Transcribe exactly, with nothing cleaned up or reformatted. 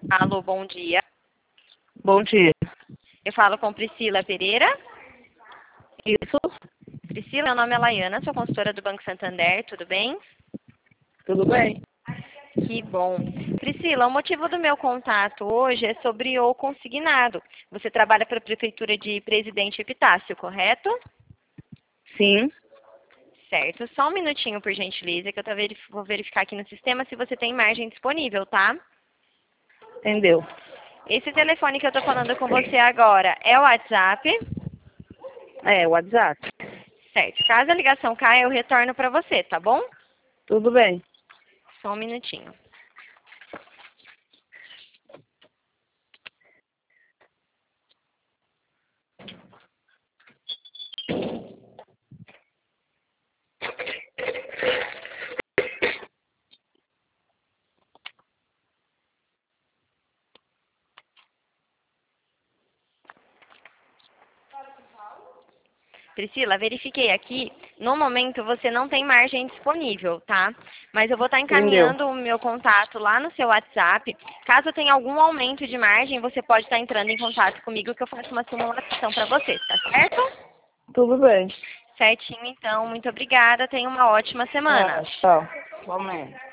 Alô, bom dia. Bom dia. Eu falo com Priscila Pereira. Isso? Priscila, meu nome é Laiana, sou consultora do Banco Santander, tudo bem? Tudo bem? Que bom. Priscila, o motivo do meu contato hoje é sobre o consignado. Você trabalha para a Prefeitura de Presidente Epitácio, correto? Sim. Certo. Só um minutinho, por gentileza, que eu tô verif- vou verificar aqui no sistema se você tem margem disponível, tá? Entendeu? Esse telefone que eu tô falando com você agora é o WhatsApp? É, WhatsApp. Certo. Caso a ligação caia, eu retorno para você, tá bom? Tudo bem. Só um minutinho. Priscila, verifiquei aqui. No momento você não tem margem disponível, tá? Mas eu vou estar Entendeu? encaminhando o meu contato lá no seu WhatsApp. Caso tenha algum aumento de margem, você pode estar entrando em contato comigo que eu faço uma simulação para você, tá certo? Tudo bem. Certinho, então. Muito obrigada. Tenha uma ótima semana. É, tchau. Igualmente.